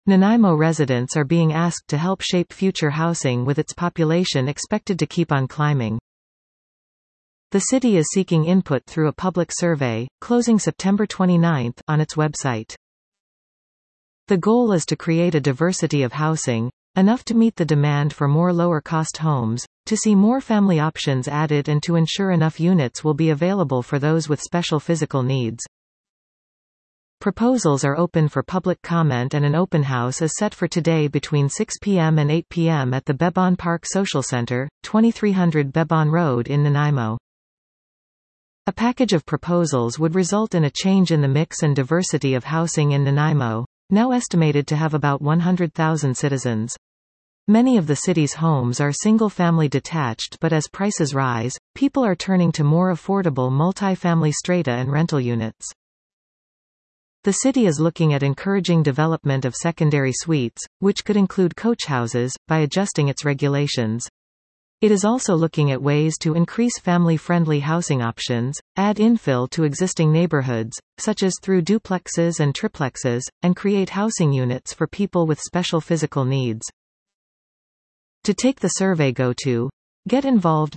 Nanaimo residents are being asked to help shape future housing with its population expected to keep on climbing. The city is seeking input through a public survey, closing September 29, on its website. The goal is to create a diversity of housing, enough to meet the demand for more lower-cost homes, to see more family options added and to ensure enough units will be available for those with special physical needs. Proposals are open for public comment and an open house is set for today between 6 p.m. and 8 p.m. at the Bebon Park Social Center, 2300 Bebon Road in Nanaimo. A package of proposals would result in a change in the mix and diversity of housing in Nanaimo, now estimated to have about 100,000 citizens. Many of the city's homes are single-family detached, but as prices rise, people are turning to more affordable multi-family strata and rental units. The city is looking at encouraging development of secondary suites, which could include coach houses, by adjusting its regulations. It is also looking at ways to increase family-friendly housing options, add infill to existing neighborhoods, such as through duplexes and triplexes, and create housing units for people with special physical needs. To take the survey, go to Get Involved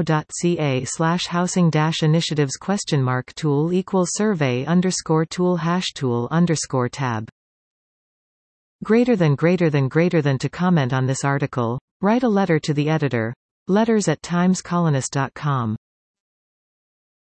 nanaimo.ca/housing-initiatives !tool = survey_tool #tool_ tab. Greater than to comment on this article, write a letter to the editor. letters@timescolonist.com